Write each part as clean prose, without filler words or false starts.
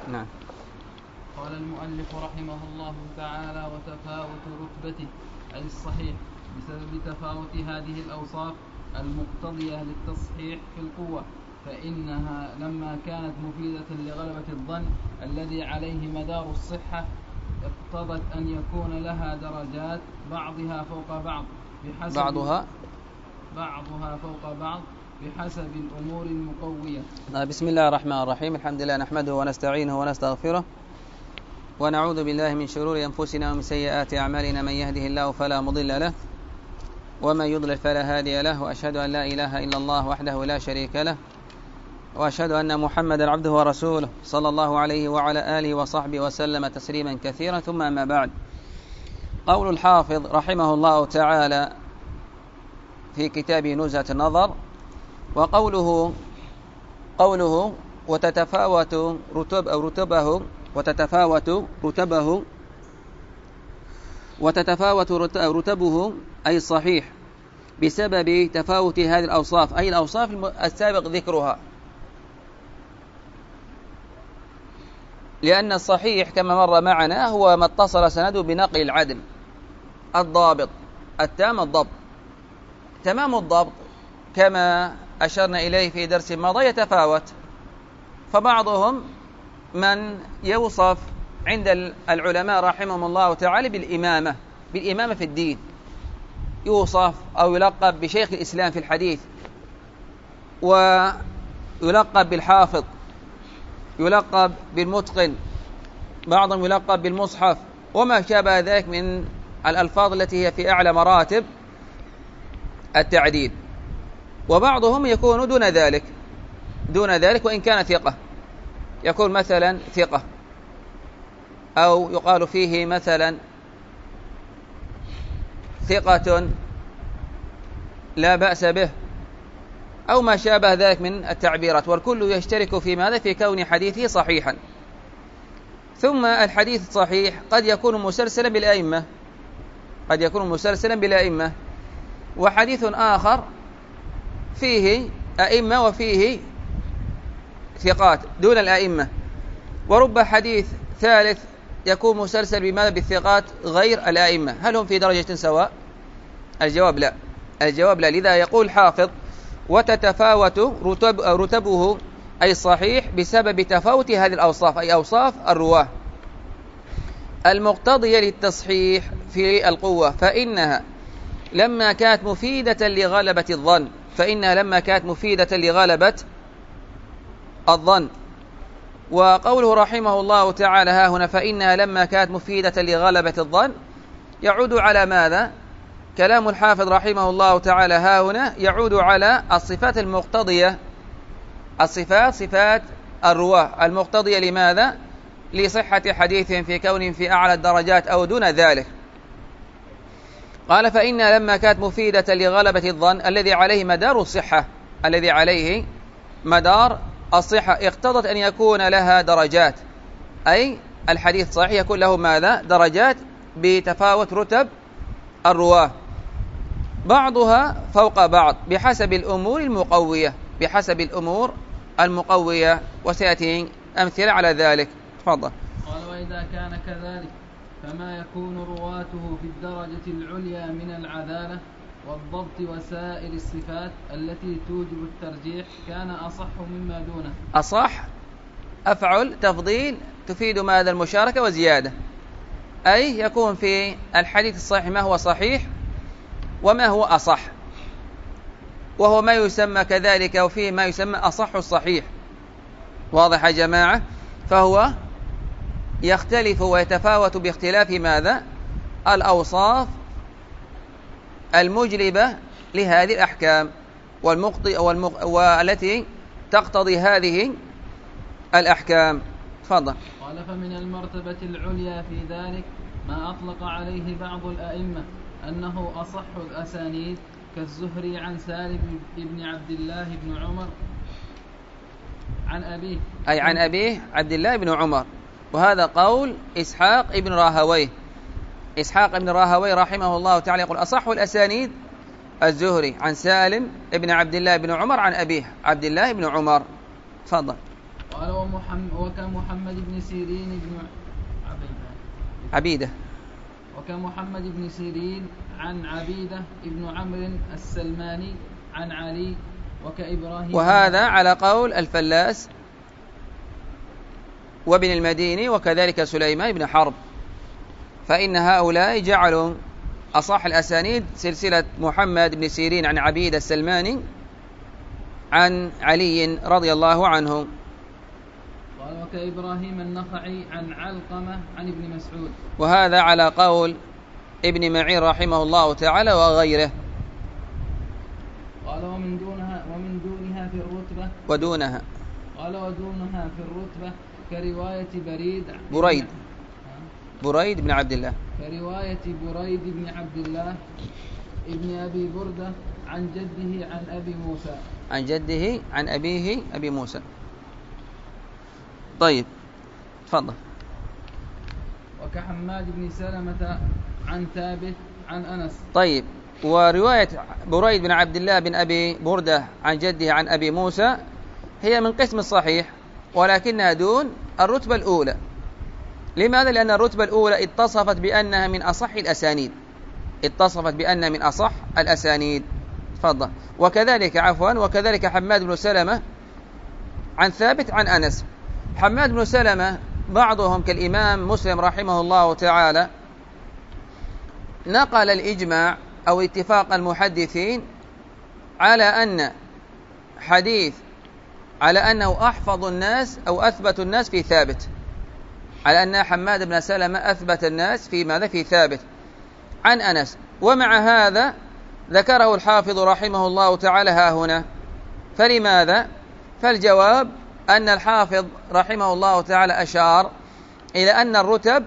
نعم. قال المؤلف رحمه الله تعالى: وتفاوت رتبته أي الصحيح بسبب تفاوت هذه الأوصاف المقتضية للتصحيح في القوة، فإنها لما كانت مفيدة لغلبة الظن الذي عليه مدار الصحة اقتضت أن يكون لها درجات بعضها فوق بعض بحسب الأمور المقوية. بسم الله الرحمن الرحيم. الحمد لله نحمده ونستعينه ونستغفره ونعوذ بالله من شرور أنفسنا ومن سيئات أعمالنا، من يهده الله فلا مضل له ومن يضلل فلا هادي له، وأشهد أن لا إله إلا الله وحده لا شريك له، وأشهد أن محمدا عبده ورسوله صلى الله عليه وعلى آله وصحبه وسلم تسليما كثيرا. ثم أما بعد، قول الحافظ رحمه الله تعالى في كتابه نزهة النظر، وقوله وتتفاوت رتبه أي الصحيح بسبب تفاوت هذه الأوصاف، أي الأوصاف السابق ذكرها، لأن الصحيح كما مر معنا هو ما اتصل سنده بنقل العدل الضابط التام الضبط. تمام الضبط كما أشرنا إليه في درس ماضي يتفاوت، فبعضهم من يوصف عند العلماء رحمهم الله تعالى بالإمامة في الدين، يوصف أو يلقب بشيخ الإسلام في الحديث، ويلقب بالحافظ، يلقب بالمتقن، بعضهم يلقب بالمصحف وما شابه ذلك من الألفاظ التي هي في أعلى مراتب التعديل. وبعضهم يكون دون ذلك وإن كان ثقة، يكون مثلا ثقة، أو يقال فيه مثلا ثقة لا بأس به، أو ما شابه ذلك من التعبيرات، والكل يشترك في ماذا؟ في كون حديثه صحيحا. ثم الحديث الصحيح قد يكون مسلسلا بالأئمة، وحديث آخر فيه أئمة وفيه ثقات دون الأئمة، ورب حديث ثالث يكون مسلسل بماذا؟ بالثقات غير الأئمة. هل هم في درجة سواء؟ الجواب لا. لذا يقول حافظ: وتتفاوت رتبه أي الصحيح بسبب تفاوت هذه الأوصاف، أي أوصاف الرواه المقتضية للتصحيح في القوة، فإنها لما كانت مفيدة لغلبة الظن. وقوله رحمه الله تعالى ها هنا فإنها لما كانت مفيدة لغلبة الظن، يعود على ماذا؟ كلام الحافظ رحمه الله تعالى ها هنا يعود على الصفات المقتضية، صفات الرواة المقتضية لماذا؟ لصحة حديثهم في كونهم في أعلى الدرجات أو دون ذلك. قال: فإنها لما كانت مفيدة لغلبة الظن الذي عليه مدار الصحة اقتضت أن يكون لها درجات، أي الحديث صحيح يكون له ماذا؟ درجات بتفاوت رتب الرواة، بعضها فوق بعض بحسب الأمور المقوية، وسيأتي أمثلة على ذلك. تفضل. قال: وإذا كان كذلك فما يكون رواته في الدرجة العليا من العدالة والضبط وسائر الصفات التي توجب الترجيح كان أصح مما دونه. أصح أفعل تفضيل تفيد ماذا؟ المشاركة وزيادة، أي يكون في الحديث الصحيح ما هو صحيح وما هو أصح، وهو ما يسمى كذلك، وفيه ما يسمى أصح الصحيح. واضح يا جماعة؟ فهو يختلف ويتفاوت باختلاف ماذا؟ الأوصاف المجلبة لهذه الأحكام والتي تقتضي هذه الأحكام. تفضل. قال: فمن المرتبة العليا في ذلك ما أطلق عليه بعض الأئمة أنه أصح الأسانيد، كالزهري عن سالم بن عبد الله بن عمر عن أبيه، أي عن أبيه عبد الله بن عمر. وهذا قول إسحاق بن راهويه رحمه الله تعالى، يقول: أصح الأسانيد الزهري عن سالم بن عبد الله بن عمر عن أبيه عبد الله بن عمر. تفضل. قال وكمحمد بن سيرين بن عبيدة. وكمحمد بن سيرين عن عبيدة ابن عمرو السلماني عن علي وكإبراهيم. وهذا على قول الفلاس وابن المديني وكذلك سليمان بن حرب، فإن هؤلاء جعلوا أصح الأسانيد سلسلة محمد بن سيرين عن عبيدة السلماني عن علي رضي الله عنه. قال وكإبراهيم النخعي عن علقمة عن ابن مسعود. وهذا على قول ابن معين رحمه الله تعالى وغيره. قال ومن دونها في الرتبة ودونها. قال ودونها في الرتبة كرواية بريد بن عبد الله. كرواية بريد بن عبد الله ابن أبي بردة عن جده عن أبي موسى. عن جده عن أبيه أبي موسى. طيب تفضل. وكحماد بن سلمة عن ثابت عن أنس. طيب، ورواية بريد بن عبد الله بن أبي بردة عن جده عن أبي موسى هي من قسم الصحيح، ولكنها دون الرتبة الأولى. لماذا؟ لأن الرتبة الأولى اتصفت بأنها من أصح الأسانيد. اتصفت بأنها من أصح الأسانيد. تفضل. وكذلك حماد بن سلمة عن ثابت عن أنس. حماد بن سلمة بعضهم كالإمام مسلم رحمه الله تعالى نقل الإجماع أو اتفاق المحدثين على أنه أحفظ الناس أو أثبت الناس في ثابت، على أن حماد بن سلمة أثبت الناس في ماذا؟ في ثابت عن أنس. ومع هذا ذكره الحافظ رحمه الله تعالى ها هنا. فلماذا؟ فالجواب أن الحافظ رحمه الله تعالى أشار إلى أن الرتب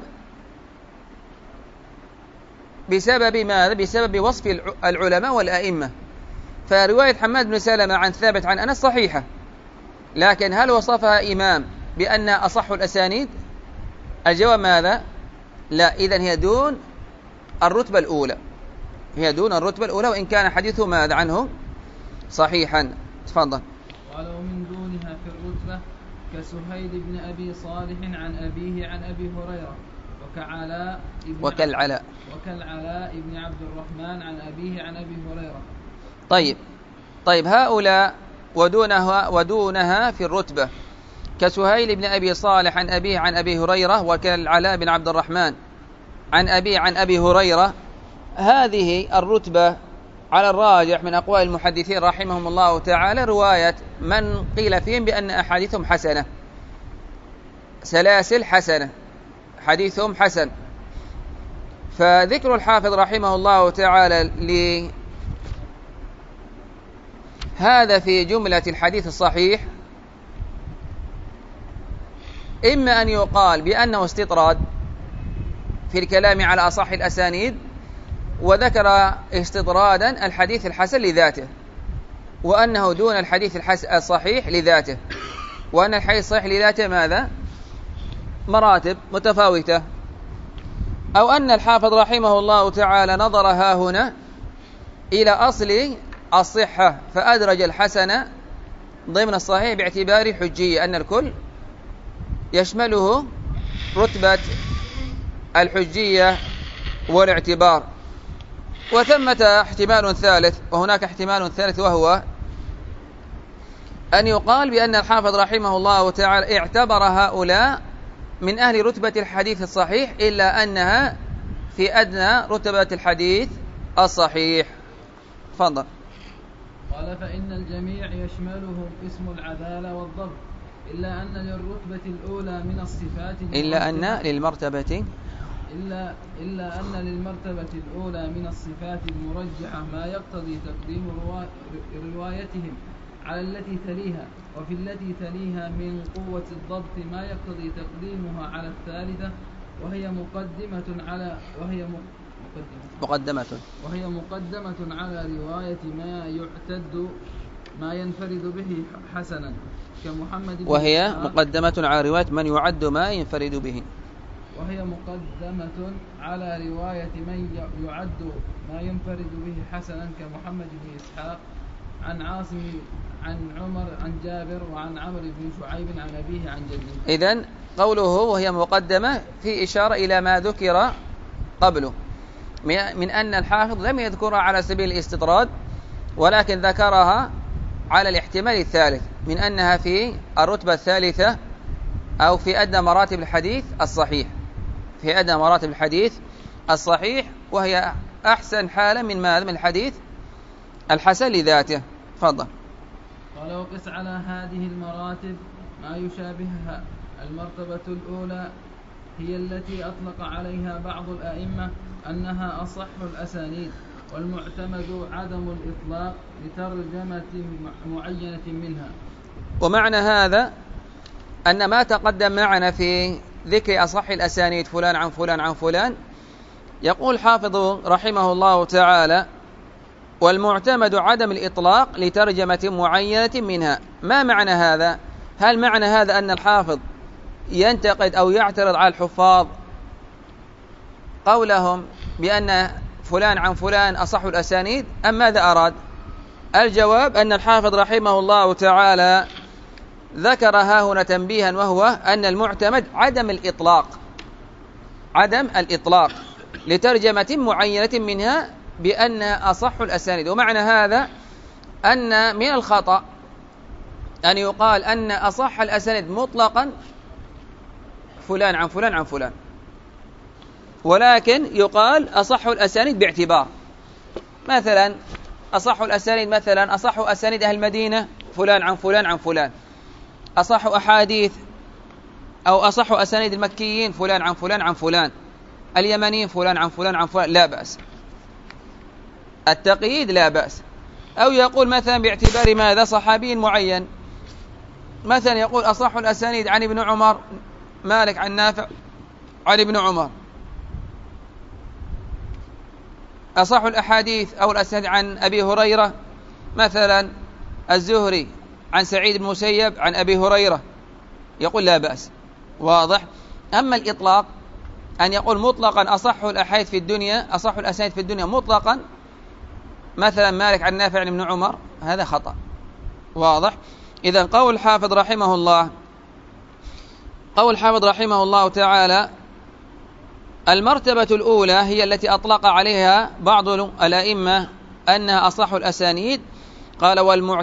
بسبب ماذا؟ بسبب وصف العلماء والأئمة. فرواية حماد بن سلمة عن ثابت عن أنس صحيحة، لكن هل وصفها إمام بأن أصح الأسانيد؟ الجواب ماذا؟ لا. إذن هي دون الرتبة الأولى، هي دون الرتبة الأولى، وإن كان حديثه ماذا عنه؟ صحيحا. تفضل. قال ومن دونها في الرتبة كسهيل بن أبي صالح عن أبيه عن أبي هريرة وكالعلاء بن عبد الرحمن عن أبيه عن أبي هريرة. طيب هؤلاء ودونها في الرتبة كسهيل بن أبي صالح عن أبيه عن أبي هريرة وكالعلاء بن عبد الرحمن عن أبيه عن أبي هريرة. هذه الرتبة على الراجح من أقوال المحدثين رحمهم الله تعالى رواية من قيل فيهم بأن أحاديثهم حسنة، سلاسل حسنة، حديثهم حسن. فذكر الحافظ رحمه الله تعالى لهذا في جملة الحديث الصحيح إما أن يقال بأنه استطراد في الكلام على أصح الأسانيد، وذكر استطرادا الحديث الحسن لذاته، وأنه دون الحديث الصحيح لذاته، وأن الحديث الصحيح لذاته ماذا؟ مراتب متفاوتة. أو أن الحافظ رحمه الله تعالى نظر ها هنا إلى أصل الصحة فأدرج الحسن ضمن الصحيح باعتبار حجية، أن الكل يشمله رتبة الحجية والاعتبار. وثمة احتمال ثالث، وهناك احتمال ثالث، وهو أن يقال بأن الحافظ رحمه الله تعالى اعتبر هؤلاء من أهل رتبة الحديث الصحيح، إلا أنها في أدنى رتبة الحديث الصحيح. تفضل. قال فإن الجميع يشملهم اسم العدالة والضبط، إلا أن للرتبة الأولى من الصفات إلا أن للمرتبة الأولى من الصفات المرجحة ما يقتضي تقديم روايتهم على التي تليها، وفي التي تليها من قوة الضبط ما يقتضي تقديمها على الثالثة، وهي مقدمة على رواية ما ينفرد به حسنا كمحمد بن وهي مقدمة على رواية من يعد ما ينفرد به، وهي مقدمة على رواية من يعد ما ينفرد به حسنا كمحمد بن إسحاق عن عاصم عن عمر عن جابر وعن عمرو بن شعيب عن أبيه عن جده. إذن قوله وهي مقدمة في إشارة إلى ما ذكر قبله من أن الحافظ لم يذكرها على سبيل الاستطراد، ولكن ذكرها على الاحتمال الثالث من أنها في الرتبة الثالثة أو في أدنى مراتب الحديث الصحيح، في أدنى مراتب الحديث الصحيح، وهي أحسن حالة من ماذا؟ من الحديث الحسن لذاته. تفضل. قال وقس على هذه المراتب ما يشابهها. المرتبة الأولى هي التي أطلق عليها بعض الأئمة أنها أصح الأسانيد، والمعتمد عدم الإطلاق لترجمة معينة منها. ومعنى هذا أن ما تقدم معنا في ذكر أصح الأسانيد فلان عن فلان عن فلان، يقول حافظ رحمه الله تعالى والمعتمد عدم الإطلاق لترجمة معينة منها. ما معنى هذا؟ هل معنى هذا أن الحافظ ينتقد أو يعترض على الحفاظ قولهم بأن فلان عن فلان أصح الأسانيد، أم ماذا أراد؟ الجواب أن الحافظ رحمه الله تعالى ذكر ها هنا تنبيها، وهو أن المعتمد عدم الإطلاق لترجمة معينة منها بأنها أصح الأسانيد. ومعنى هذا أن من الخطأ أن يقال أن أصح الأسانيد مطلقا فلان عن فلان عن فلان، ولكن يقال أصح الأسانيد باعتبار، مثلا أصح الأسانيد مثلا أصح أسانيد أهل المدينة فلان عن فلان عن فلان، أصح أحاديث أو أصح أسانيد المكيين فلان عن فلان عن فلان، اليمنيين فلان عن فلان عن فلان، لا بأس، التقييد لا بأس. أو يقول مثلا باعتبار ماذا؟ صحابي معين، مثلا يقول أصح الأسانيد عن ابن عمر، مالك عن نافع عن ابن عمر، أصح الأحاديث أو الأسانيد عن أبي هريرة مثلا الزهري عن سعيد بن المسيب عن أبي هريرة، يقول لا بأس، واضح. أما الإطلاق أن يقول مطلقا أصح الأحاديث في الدنيا، أصح الأسانيد في الدنيا مطلقا، مثلا مالك عن نافع عن ابن عمر، هذا خطأ، واضح. إذن قول الحافظ رحمه الله تعالى المرتبة الأولى هي التي أطلق عليها بعض الأئمة أنها أصح الأسانيد، قال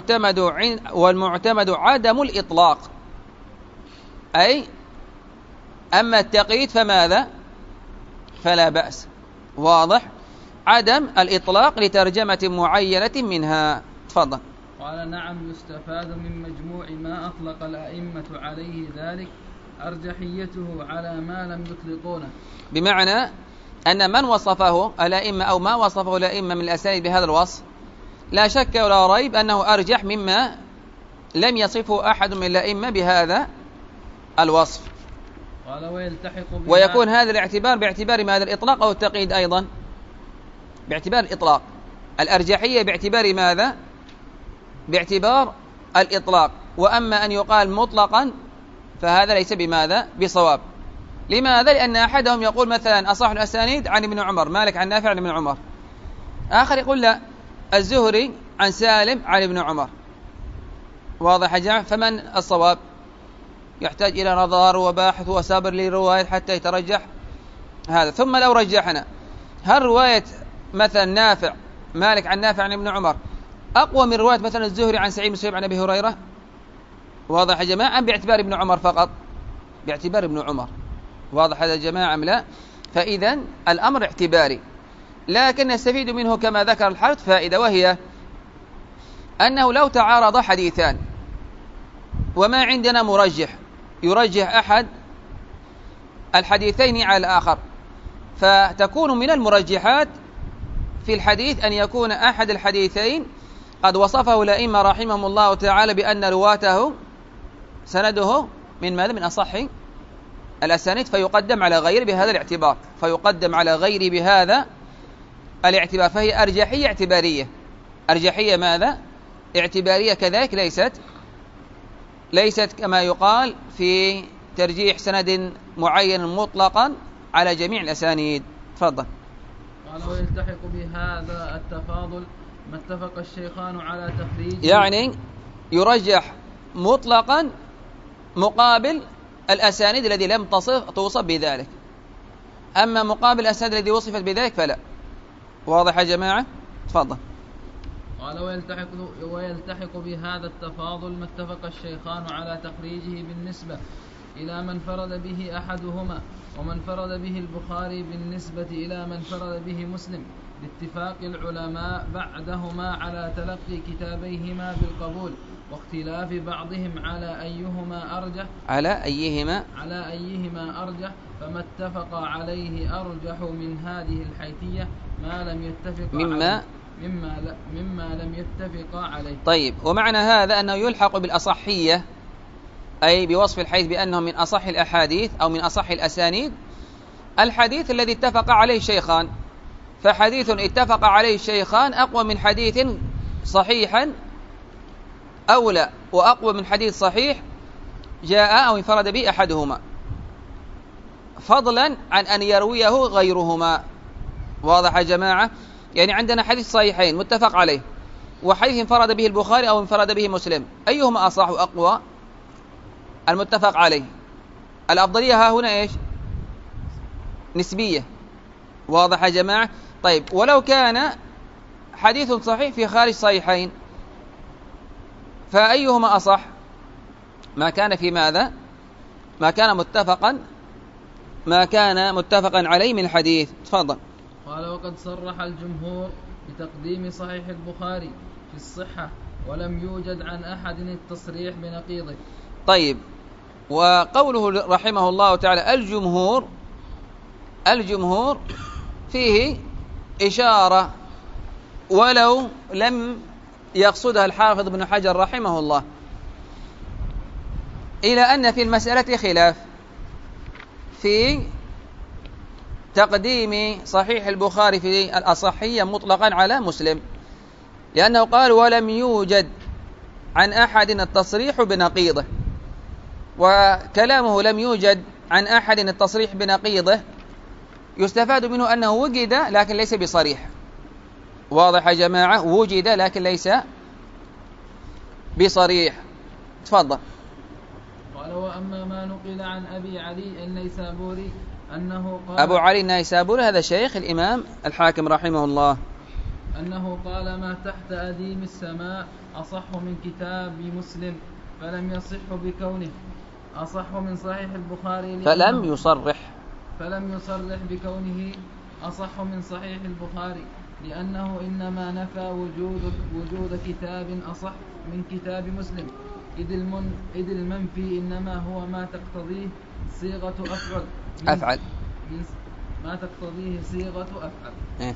والمعتمد عدم الإطلاق، أي أما التقييد فماذا؟ فلا بأس، واضح، عدم الإطلاق لترجمة معينة منها. تفضل. قال نعم، يستفاد من مجموع ما أطلق الأئمة عليه ذلك أرجحيته على ما لم يطلقونه، بمعنى أن من وصفه الأئمة أو ما وصفه الأئمة من الأسانيد بهذا الوصف لا شك ولا ريب أنه أرجح مما لم يصفه أحد من الأئمة بهذا الوصف. قال ويكون هذا الاعتبار باعتبار ماذا؟ الإطلاق أو التقييد؟ أيضا باعتبار الإطلاق، الأرجحية باعتبار ماذا؟ باعتبار الإطلاق. وأما أن يقال مطلقا فهذا ليس بماذا؟ بصواب. لماذا؟ لأن أحدهم يقول مثلا أصح الأسانيد عن ابن عمر، مالك عن نافع عن ابن عمر، آخر يقول لا، الزهري عن سالم عن ابن عمر، واضح يا جماعة؟ فمن الصواب؟ يحتاج إلى نظر وباحث وسابر للرواية حتى يترجح هذا. ثم لو رجحنا، هل رواية مثلا نافع مالك عن نافع عن ابن عمر أقوى من رواية مثلا الزهري عن سعيد بن المسيب عن أبي هريرة؟ واضح يا جماعة؟ أم باعتبار ابن عمر فقط؟ باعتبار ابن عمر، واضح هذا يا جماعة أم لا؟ فإذا الأمر اعتباري، لكن نستفيد منه كما ذكر الحافظ فائدة، وهي أنه لو تعارض حديثان وما عندنا مرجح يرجح أحد الحديثين على الآخر، فتكون من المرجحات في الحديث أن يكون أحد الحديثين قد وصفه الأئمة رحمهم الله تعالى بأن رواته سنده من ماذا؟ من أصح الأسانيد، فيقدم على غيره بهذا الاعتبار، فهي أرجحية اعتبارية. أرجحية ماذا؟ اعتبارية، كذلك ليست كما يقال في ترجيح سند معين مطلقا على جميع الأسانيد. تفضل. قال ويلتحق بهذا التفاضل ما اتفق الشيخان على تخريجه، يعني يرجح مطلقا مقابل الأسانيد الذي لم توصف بذلك، أما مقابل الأسانيد الذي وصفت بذلك فلا. واضح يا جماعة؟ تفضل. قال ويلتحق بهذا التفاضل ما اتفق الشيخان على تخريجه بالنسبة إلى من فرد به أحدهما، ومن فرد به البخاري بالنسبة إلى من فرد به مسلم، لاتفاق العلماء بعدهما على تلقي كتابيهما بالقبول، واختلاف بعضهم على أيهما أرجح، فما اتفق عليه أرجح من هذه الحيثية ما لم يتفق مما لم يتفق عليه. طيب، ومعنى هذا أنه يلحق بالأصحية، أي بوصف الحديث بأنه من أصح الأحاديث أو من أصح الأسانيد، الحديث الذي اتفق عليه الشيخان. فحديث اتفق عليه الشيخان أقوى من حديث صحيحا أولى، وأقوى من حديث صحيح جاء أو انفرد به أحدهما، فضلا عن أن يرويه غيرهما. واضح يا جماعة؟ يعني عندنا حديث صحيحين متفق عليه، وحديث انفرد به البخاري أو انفرد به مسلم، أيهما أصح وأقوى؟ المتفق عليه. الأفضلية ها هنا إيش؟ نسبية. واضح يا جماعة؟ طيب، ولو كان حديث صحيح في خارج صحيحين فأيهما أصح؟ ما كان في ماذا؟ ما كان متفقا عليه من الحديث. تفضل. قال وقد صرح الجمهور بتقديم صحيح البخاري في الصحة، ولم يوجد عن أحد التصريح بنقيضه. طيب، وقوله رحمه الله تعالى الجمهور فيه إشارة ولو لم يقصدها الحافظ ابن حجر رحمه الله، إلى أن في المسألة خلاف في تقديم صحيح البخاري في الأصحية مطلقا على مسلم، لأنه قال ولم يوجد عن أحد التصريح بنقيضه، وكلامه لم يوجد عن أحد التصريح بنقيضه يستفاد منه أنه وجد لكن ليس بصريح. واضح يا جماعة؟ وجد لكن ليس بصريح. تفضل. قال وأما ما نقل عن أبي علي النيسابوري أنه قال، أبو علي النيسابوري هذا شيخ الإمام الحاكم رحمه الله، أنه قال ما تحت أديم السماء أصح من كتاب مسلم، فلم يصح بكونه أصح من صحيح البخاري، فلم يصرح بكونه أصح من صحيح البخاري، لأنه إنما نفى وجود كتاب أصح من كتاب مسلم، إذ المنفي إنما هو ما تقتضيه صيغة أفعل ما تقتضيه صيغة أفعل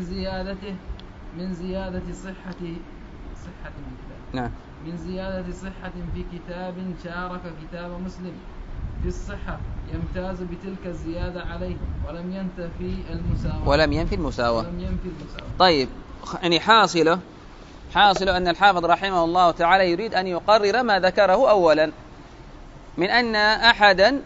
من زيادة صحة نعم، من زيادة صحة في كتاب شارك كتاب مسلم في الصحة يمتاز بتلك الزيادة عليه، ولم ينفي المساواة. طيب، يعني حاصله أن الحافظ رحمه الله تعالى يريد أن يقرر ما ذكره أولا من أن أحدا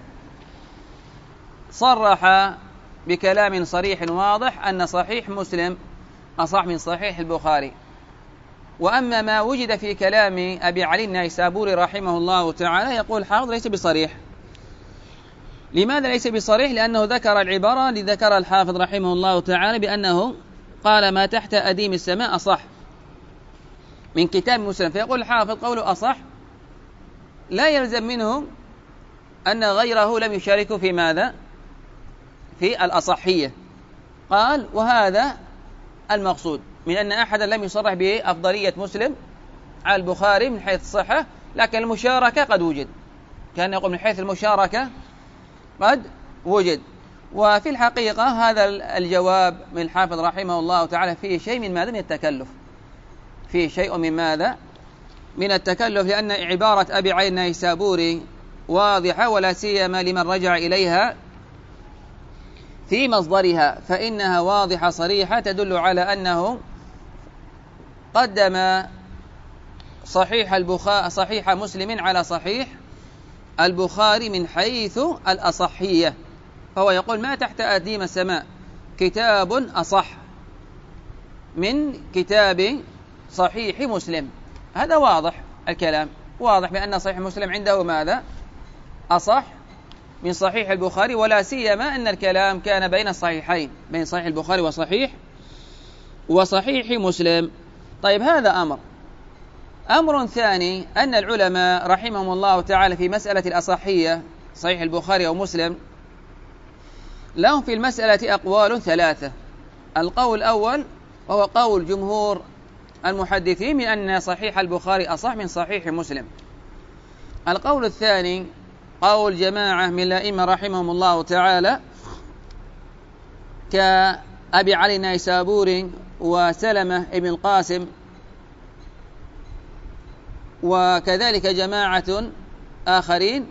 صرح بكلام صريح واضح أن صحيح مسلم أصح من صحيح البخاري، وأما ما وجد في كلام أبي علي النيسابوري رحمه الله تعالى يقول الحافظ ليس بصريح. لماذا ليس بصريح؟ لأنه ذكر العبارة ذكر الحافظ رحمه الله تعالى بأنه قال ما تحت أديم السماء أصح من كتاب مسلم، فيقول الحافظ قوله أصح لا يلزم منه أن غيره لم يشاركه في ماذا؟ في الأصحية. قال وهذا المقصود من أن أحدا لم يصرح بأفضلية مسلم على البخاري من حيث الصحة، لكن المشاركة قد وجد، كان يقول من حيث المشاركة قد وجد. وفي الحقيقة هذا الجواب من الحافظ رحمه الله تعالى فيه شيء من ماذا؟ من التكلف، فيه شيء من ماذا؟ من التكلف، لأن عبارة أبي علي النيسابوري واضحة، ولا سيما لمن رجع إليها في مصدرها، فإنها واضحة صريحة تدل على أنه قدم صحيح مسلم على صحيح البخاري من حيث الأصحية، فهو يقول ما تحت أديم السماء كتاب أصح من كتاب صحيح مسلم. هذا واضح الكلام، واضح بأن صحيح مسلم عنده ماذا؟ أصح من صحيح البخاري، ولا سيما أن الكلام كان بين الصحيحين، بين صحيح البخاري وصحيح مسلم. طيب، هذا أمر ثاني، أن العلماء رحمهم الله تعالى في مسألة الأصحية صحيح البخاري أو مسلم لهم في المسألة أقوال ثلاثة. القول الأول وهو قول جمهور المحدثين من أن صحيح البخاري أصح من صحيح مسلم. القول الثاني قول جماعة من الأئمة رحمهم الله تعالى كأبي علي النيسابوري وسلمة ابن القاسم، وكذلك جماعة آخرين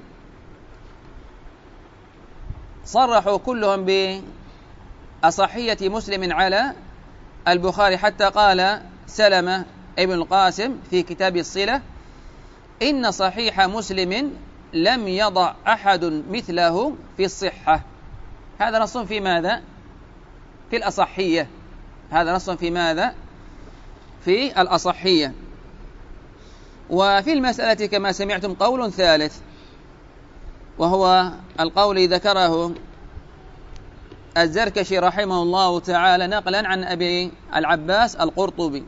صرحوا كلهم بأصحية مسلم على البخاري، حتى قال سلمة ابن القاسم في كتاب الصلة: إن صحيح مسلم لم يضع أحد مثله في الصحة. هذا نص في ماذا؟ في الأصحية. هذا نص في ماذا؟ في الأصحية. وفي المسألة كما سمعتم قول ثالث، وهو القول ذكره الزركشي رحمه الله تعالى نقلا عن أبي العباس القرطبي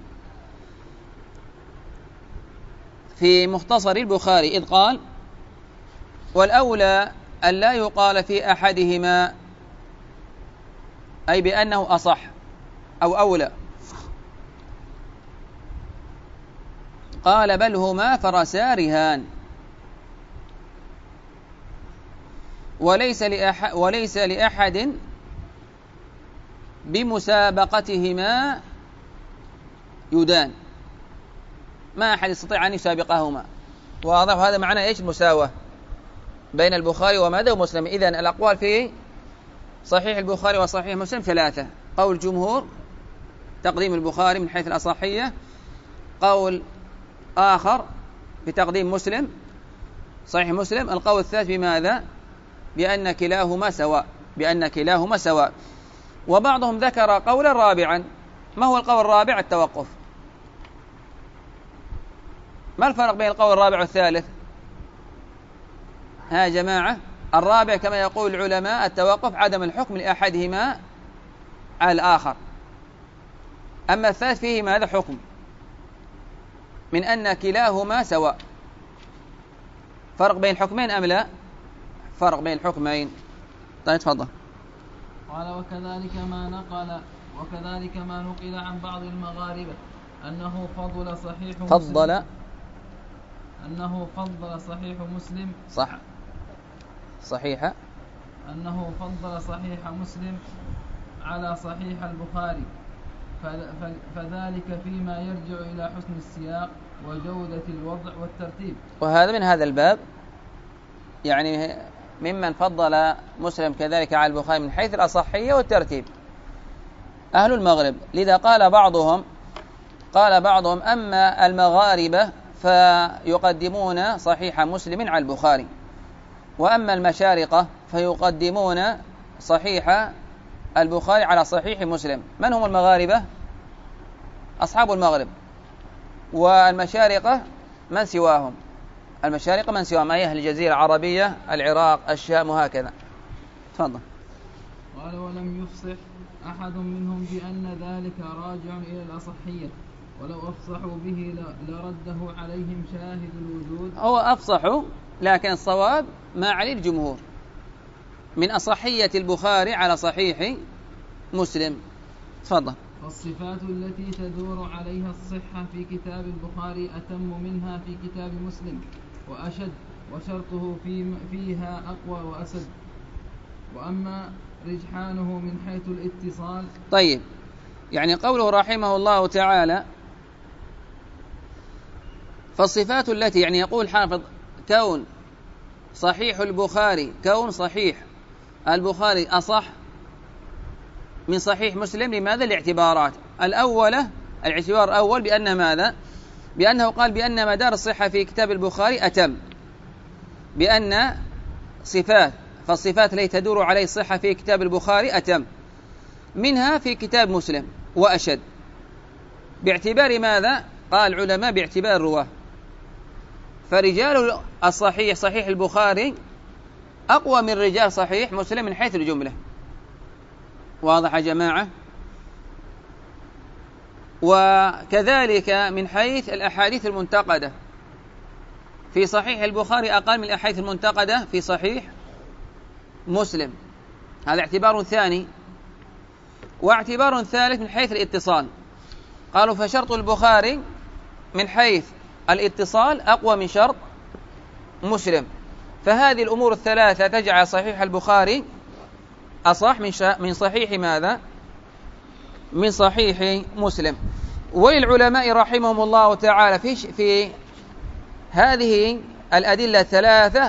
في مختصر البخاري، إذ قال: والأولى أن لا يقال في أحدهما، أي بأنه أصح أو أولى. قال: بل هما فرسا رهان، وليس لأحد بمسابقتهما يدان. ما أحد يستطيع أن يسابقهما. واضح؟ هذا معنى إيش؟ المساواة بين البخاري وماذا؟ ومسلم. إذن الأقوال في صحيح البخاري وصحيح مسلم ثلاثة: قول جمهور تقديم البخاري من حيث الأصحية، قول آخر بتقديم مسلم صحيح مسلم، القول الثالث بماذا؟ بأن كلاهما سواء. وبعضهم ذكر قولا رابعا. ما هو القول الرابع؟ التوقف. ما الفرق بين القول الرابع والثالث؟ ها جماعة، الرابع كما يقول العلماء التوقف، عدم الحكم لأحدهما على الآخر. أما الثالث فيه ماذا؟ حكم من أن كلاهما سواء. فرق بين الحكمين أم لا؟ فرق بين الحكمين. طيب تفضل. قال: وكذلك ما نقل عن بعض المغاربة أنه فضل صحيح مسلم مسلم على صحيح البخاري، فذلك فيما يرجع إلى حسن السياق وجودة الوضع والترتيب. وهذا من هذا الباب، يعني ممن فضل مسلم كذلك على البخاري من حيث الأصحية والترتيب أهل المغرب. لذا قال بعضهم أما المغاربة فيقدمون صحيح مسلم على البخاري، وأما المشارقة فيقدمون صحيح البخاري على صحيح مسلم. من هم المغاربة؟ أصحاب المغرب. والمشارقة من سواهم؟ أي أهل الجزيرة العربية، العراق، الشام، وهكذا. تفضل. قال: ولم يفصح أحد منهم بأن ذلك راجع إلى الأصحية، ولو أفصحوا به لرده عليهم شاهد الوجود. هو أفصحوا، لكن الصواب ما عليه الجمهور من أصحية البخاري على صحيح مسلم. تفضل. الصفات التي تدور عليها الصحة في كتاب البخاري أتم منها في كتاب مسلم وأشد، وشرطه فيها أقوى وأسد. وأما رجحانه من حيث الاتصال. طيب، يعني قوله رحمه الله تعالى: فالصفات التي، يعني يقول حافظ كون صحيح البخاري أصح من صحيح مسلم. لماذا؟ الاعتبارات الأولى. الاعتبار الأول بأن ماذا؟ بأنه قال بأن مدار الصحة في كتاب البخاري أتم، بأن فالصفات التي تدور عليه الصحة في كتاب البخاري أتم منها في كتاب مسلم وأشد، باعتبار ماذا؟ قال العلماء باعتبار الرواة، فرجال الصحيح صحيح البخاري أقوى من رجال صحيح مسلم من حيث الجملة. واضح يا جماعة؟ وكذلك من حيث الأحاديث المنتقدة في صحيح البخاري أقل من الأحاديث المنتقدة في صحيح مسلم. هذا اعتبار ثاني. واعتبار ثالث من حيث الاتصال، قالوا فشرط البخاري من حيث الاتصال أقوى من شرط مسلم، فهذه الأمور الثلاثة تجعل صحيح البخاري أصح من صحيح ماذا؟ من صحيح مسلم. وللعلماء رحمهم الله تعالى في هذه الأدلة الثلاثة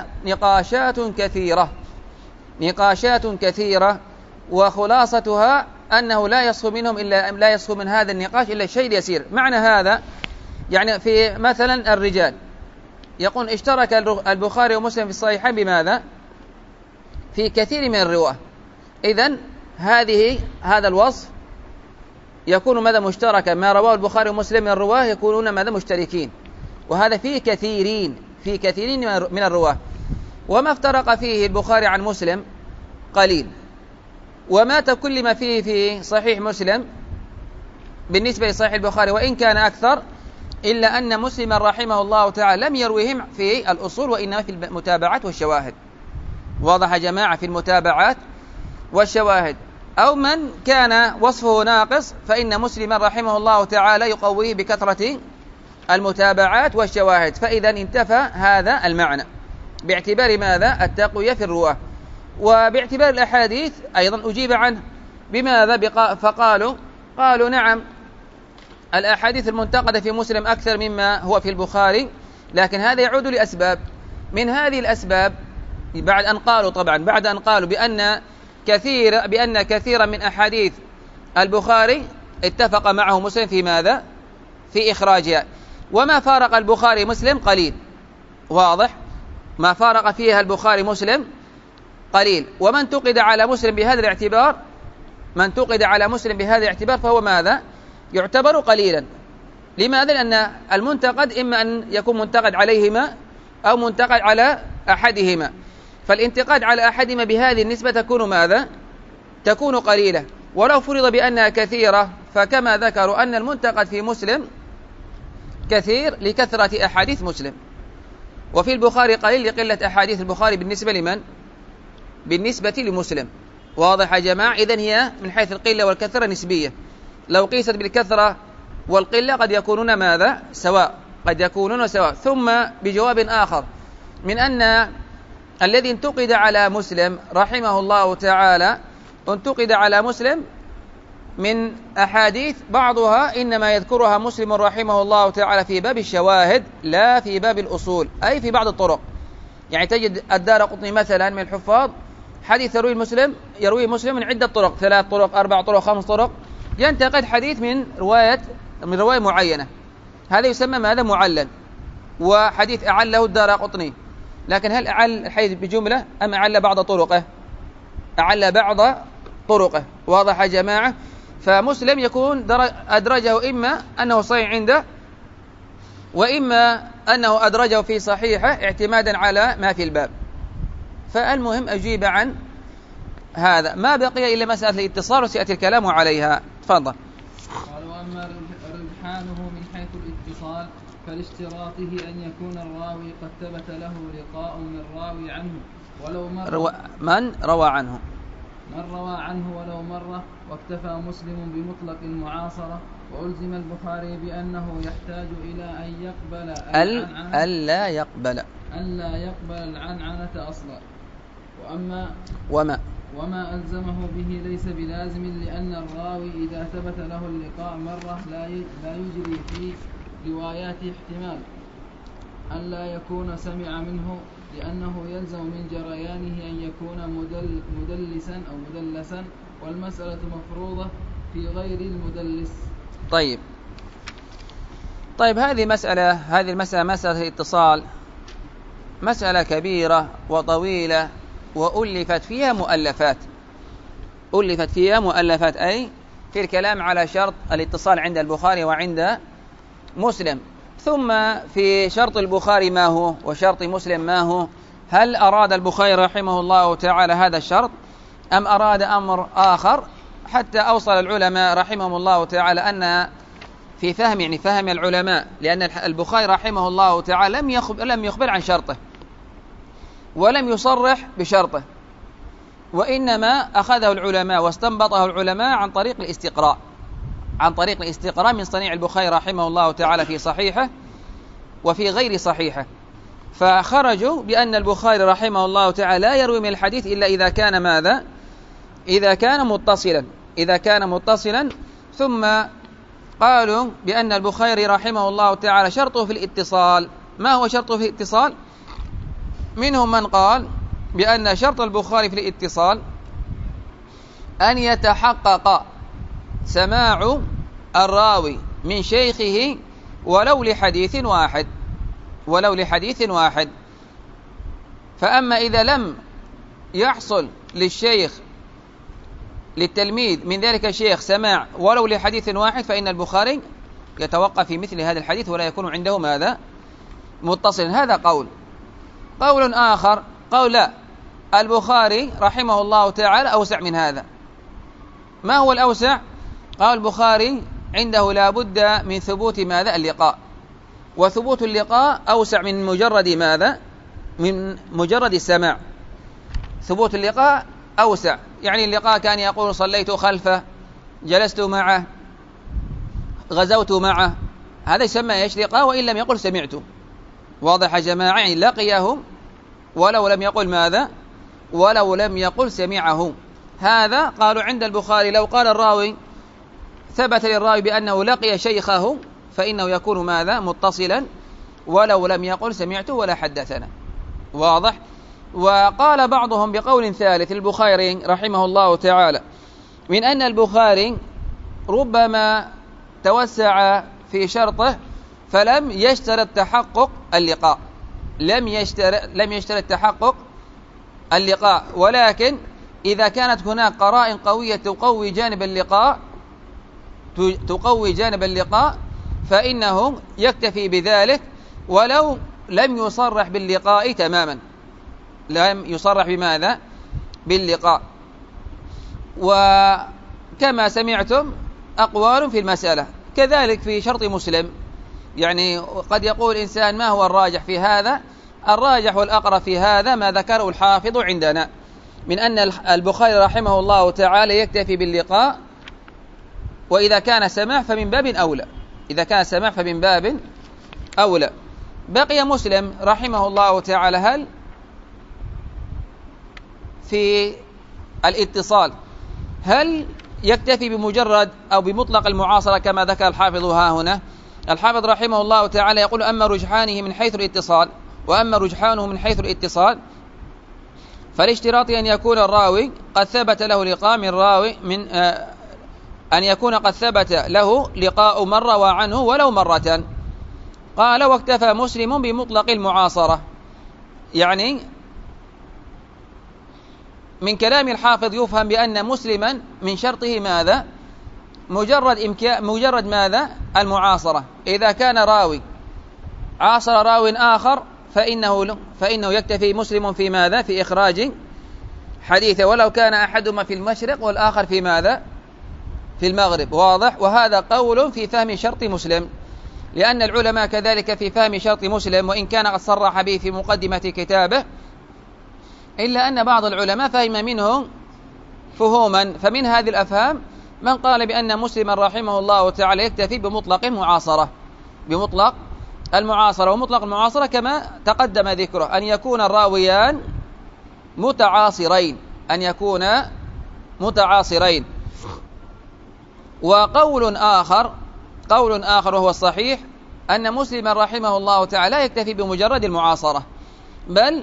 نقاشات كثيرة، وخلاصتها أنه لا يصح من هذا النقاش إلا الشيء اليسير. معنى هذا يعني في مثلا الرجال يقول اشترك البخاري ومسلم في الصحيحين بماذا؟ في كثير من الرواة. إذن هذا الوصف يكون ماذا؟ مشتركا. ما رواه البخاري ومسلم من الرواه يكونون ماذا؟ مشتركين. وهذا في كثيرين من الرواه. وما افترق فيه البخاري عن مسلم قليل، وما تكلم فيه في صحيح مسلم بالنسبة لصحيح البخاري وإن كان أكثر، إلا أن مسلم رحمه الله تعالى لم يرويهم في الأصول وإنما في المتابعات والشواهد. واضح يا جماعة؟ في المتابعات والشواهد. أو من كان وصفه ناقص فإن مسلم رحمه الله تعالى يقويه بكثرة المتابعات والشواهد، فإذا انتفى هذا المعنى باعتبار ماذا؟ التقوية في الرواة. وباعتبار الأحاديث أيضا أجيب عنه بماذا؟ قالوا نعم الأحاديث المنتقدة في مسلم أكثر مما هو في البخاري، لكن هذا يعود لأسباب. من هذه الأسباب بعد أن قالوا بأن كثيرا من أحاديث البخاري اتفق معه مسلم في ماذا؟ في إخراجها. وما فارق البخاري مسلم قليل. واضح؟ ما فارق فيها البخاري مسلم قليل. ومن انتقد على مسلم بهذا الاعتبار فهو ماذا؟ يعتبر قليلا. لماذا؟ لأن المنتقد إما أن يكون منتقد عليهما أو منتقد على أحدهما، فالانتقاد على أحدهما بهذه النسبة تكون ماذا؟ تكون قليلة. ولو فرض بأنها كثيرة فكما ذكروا أن المنتقد في مسلم كثير لكثرة أحاديث مسلم، وفي البخاري قليل لقلة أحاديث البخاري بالنسبة لمن؟ بالنسبة لمسلم. واضح يا جماعة؟ إذن هي من حيث القلة والكثرة نسبية. لو قيست بالكثرة والقلة قد يكونون ماذا؟ سواء. ثم بجواب آخر من أن الذي انتقد على مسلم رحمه الله تعالى انتقد على مسلم من أحاديث بعضها إنما يذكرها مسلم رحمه الله تعالى في باب الشواهد لا في باب الأصول، أي في بعض الطرق. يعني تجد الدارقطني مثلا من الحفاظ حديث يروي مسلم من عدة طرق، 3 طرق 4 طرق 5 طرق، ينتقد حديث من رواية معينة، هذا يسمى ماذا؟ معلل. وحديث أعله الدارقطني، لكن هل أعل الحديث بجملة أم أعل بعض طرقه؟ أعل بعض طرقه. واضح يا جماعة؟ فمسلم يكون أدرجه إما أنه صحيح عنده، وإما أنه أدرجه في صحيحه اعتمادا على ما في الباب. فالمهم أجيب عن هذا. ما بقي إلا مسألة الاتصال وسيأتي الكلام عليها. تفضل. قال: وأما رجحانه من حيث الاتصال فلاشتراطه أن يكون الراوي قد ثبت له لقاء من راوي عنه ولو مرة من روى عنه ولو مرة، واكتفى مسلم بمطلق المعاصرة، وألزم البخاري بأنه يحتاج إلى أن يقبل ألا يقبل العنعنة أصلا. وما ألزمه به ليس بلازم، لأن الراوي إذا ثبت له اللقاء مرة لا يجري في رواياته احتمال أن لا يكون سمع منه، لأنه يلزم من جريانه أن يكون مدلسا، والمسألة مفروضة في غير المدلس. طيب هذه المسألة مسألة الاتصال مسألة كبيرة وطويلة، وألفت فيها مؤلفات أي في الكلام على شرط الاتصال عند البخاري وعند مسلم. ثم في شرط البخاري ما هو وشرط مسلم ما هو؟ هل أراد البخاري رحمه الله تعالى هذا الشرط أم أراد أمر آخر؟ حتى أوصل العلماء رحمهم الله تعالى أن في فهم فهم العلماء، لأن البخاري رحمه الله تعالى لم يخبر عن شرطه ولم يصرح بشرطه، وإنما أخذه العلماء واستنبطه العلماء عن طريق الاستقراء من صنيع البخاري رحمه الله تعالى في صحيحه وفي غير صحيحه، فخرجوا بأن البخاري رحمه الله تعالى لا يروي من الحديث إلا إذا كان ماذا؟ إذا كان متصلا. ثم قالوا بأن البخاري رحمه الله تعالى شرطه في الاتصال. ما هو شرطه في الاتصال؟ منهم من قال بأن شرط البخاري في الاتصال أن يتحقق سماع الراوي من شيخه ولو لحديث واحد. فأما إذا لم يحصل للتلميذ من ذلك الشيخ سماع ولو لحديث واحد فإن البخاري يتوقف في مثل هذا الحديث ولا يكون عنده ماذا؟ متصلا. هذا قول آخر، قول لا، البخاري رحمه الله تعالى أوسع من هذا. ما هو الأوسع؟ قال البخاري عنده لا بد من ثبوت ماذا؟ اللقاء، وثبوت اللقاء أوسع من مجرد ماذا؟ من مجرد السماع. ثبوت اللقاء أوسع، يعني اللقاء كان يقول صليت خلفه، جلست معه، غزوت معه، هذا يسمى ايش؟ لقاء، وإن لم يقل سمعته. واضح يا جماعة؟ يعني لقيه ولو لم يقل ماذا؟ ولو لم يقل سمعه. هذا قالوا عند البخاري لو قال الراوي ثبت للراوي بأنه لقي شيخه فإنه يكون ماذا؟ متصلا، ولو لم يقل سمعته ولا حدثنا. واضح؟ وقال بعضهم بقول ثالث البخاري رحمه الله تعالى، من أن البخاري ربما توسع في شرطه فلم يشترط تحقق اللقاء، لم يشترط تحقق اللقاء، ولكن إذا كانت هناك قرائن قوية تقوي جانب اللقاء فإنه يكتفي بذلك ولو لم يصرح باللقاء تماما، لم يصرح بماذا؟ باللقاء. وكما سمعتم أقوال في المسألة. كذلك في شرط مسلم، يعني قد يقول إنسان ما هو الراجح في هذا؟ الراجح والأقرب في هذا ما ذكره الحافظ عندنا من أن البخاري رحمه الله تعالى يكتفي باللقاء، وإذا كان سماع فمن باب أولى. بقي مسلم رحمه الله تعالى، هل في الاتصال هل يكتفي بمجرد أو بمطلق المعاصرة كما ذكر الحافظ ها هنا؟ الحافظ رحمه الله تعالى يقول أما رجحانه من حيث الاتصال وأما رجحانه من حيث الاتصال فالاشتراط أن يكون الراوي قد ثبت له لقاء من راوي من أن يكون قد ثبت له لقاء من روى عنه ولو مرة. قال واكتفى مسلم بمطلق المعاصرة. يعني من كلام الحافظ يفهم بأن مسلما من شرطه ماذا؟ مجرد ماذا؟ المعاصرة. إذا كان راوي عاصر راو آخر فإنه يكتفي مسلم في ماذا؟ في إخراج حديثه، ولو كان أحدهما في المشرق والآخر في ماذا؟ في المغرب. واضح؟ وهذا قول في فهم شرط مسلم، لأن العلماء كذلك في فهم شرط مسلم، وإن كان قد صرح به في مقدمة كتابه، إلا أن بعض العلماء فهم منه فهوما. فمن هذه الأفهام من قال بأن مسلما رحمه الله تعالى يكتفي بمطلق المعاصرة، ومطلق المعاصرة كما تقدم ذكره أن يكون الراويان متعاصرين. وقول آخر وهو الصحيح أن مسلما رحمه الله تعالى يكتفي بمجرد المعاصرة، بل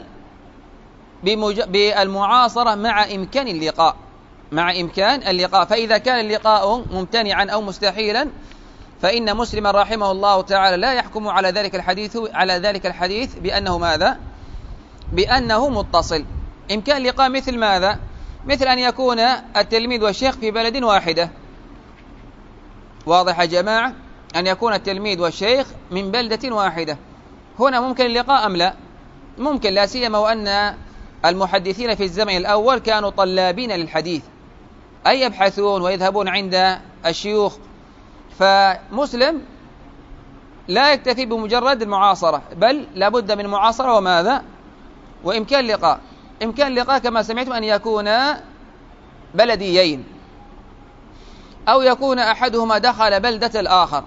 بالمعاصرة مع إمكان اللقاء. فإذا كان اللقاء ممتنعا أو مستحيلا فإن مسلما رحمه الله تعالى لا يحكم على ذلك الحديث بأنه ماذا؟ بأنه متصل. إمكان اللقاء مثل ماذا؟ مثل أن يكون التلميذ والشيخ في بلد واحدة. واضح يا جماعة؟ أن يكون التلميذ والشيخ من بلدة واحدة. هنا ممكن اللقاء أم لا؟ ممكن، لا سيما وأن المحدثين في الزمن الأول كانوا طلابين للحديث، أي يبحثون ويذهبون عند الشيوخ. فمسلم لا يكتفي بمجرد المعاصرة، بل لابد من معاصرة وماذا؟ وإمكان لقاء. إمكان لقاء كما سمعتم أن يكون بلديين، أو يكون أحدهما دخل بلدة الآخر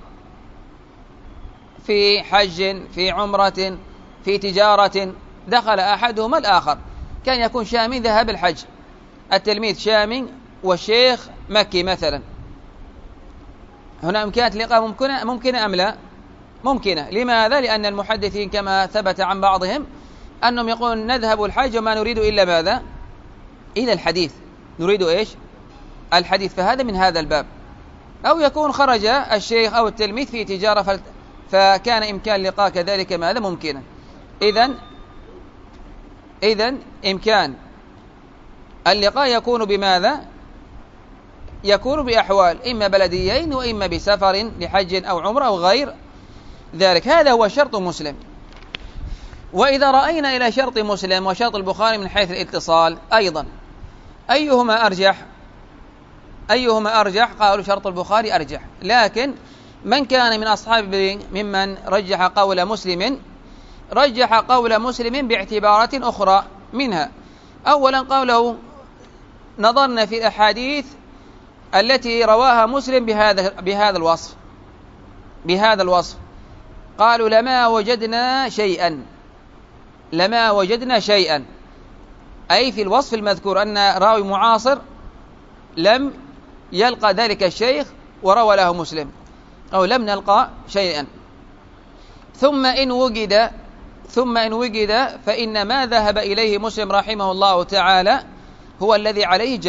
في حج، في عمرة، في تجارة، دخل أحدهما الآخر. كان يكون شامي ذهب الحج، التلميذ شامي والشيخ مكي مثلا. هنا إمكانية اللقاء ممكنة أم لا؟ ممكنة. لماذا؟ لأن المحدثين كما ثبت عن بعضهم أنهم يقولون نذهب الحج وما نريد إلا ماذا؟ إلى الحديث، نريد إيش؟ الحديث. فهذا من هذا الباب. أو يكون خرج الشيخ أو التلميذ في تجارة فكان إمكان لقاء كذلك ماذا؟ ممكنا. إذن إمكان اللقاء يكون بماذا؟ يكون بأحوال، إما بلديين وإما بسفر لحج أو عمرة أو غير ذلك. هذا هو شرط مسلم. وإذا رأينا إلى شرط مسلم وشرط البخاري من حيث الاتصال أيضا، أيهما أرجح؟ قالوا شرط البخاري أرجح. لكن من كان من أصحاب ممن رجح قول مسلم، رجح قول مسلم باعتبارات أخرى، منها أولا قوله نظرنا في الأحاديث التي رواها مسلم بهذا الوصف، قالوا لما وجدنا شيئا، أي في الوصف المذكور أن راوي معاصر لم يلقى ذلك الشيخ وروى له مسلم، أو لم نلقى شيئا. ثم إن وجد فإن ما ذهب إليه مسلم رحمه الله تعالى هو الذي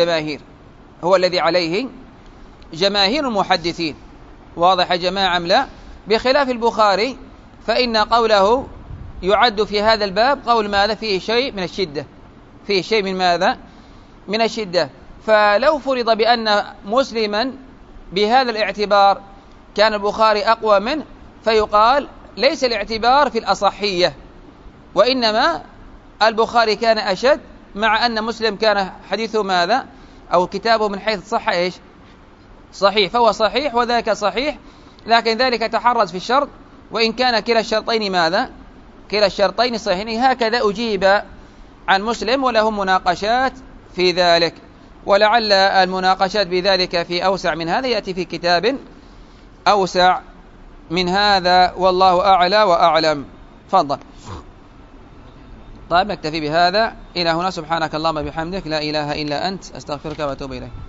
عليه جماهير المحدثين. واضح يا جماعة أم لا؟ بخلاف البخاري فإن قوله يعد في هذا الباب قول ماذا؟ فيه شيء من ماذا؟ من الشدة. فلو فرض بأن مسلما بهذا الاعتبار كان البخاري أقوى منه، فيقال ليس الاعتبار في الأصحية، وإنما البخاري كان أشد، مع أن مسلم كان حديثه ماذا؟ أو كتابه من حيث الصحة إيش؟ صحيح. فهو صحيح وذاك صحيح، لكن ذلك تحرز في الشرط، وإن كان كلا الشرطين ماذا؟ كلا الشرطين صحيحين. هكذا أجيب عن مسلم، ولهم مناقشات في ذلك، ولعل المناقشات بذلك في أوسع من هذا يأتي في كتاب أوسع من هذا، والله أعلى وأعلم. تفضل. طيب نكتفي بهذا إلى هنا. سبحانك اللهم وبحمدك، لا إله إلا أنت، أستغفرك وأتوب إليك.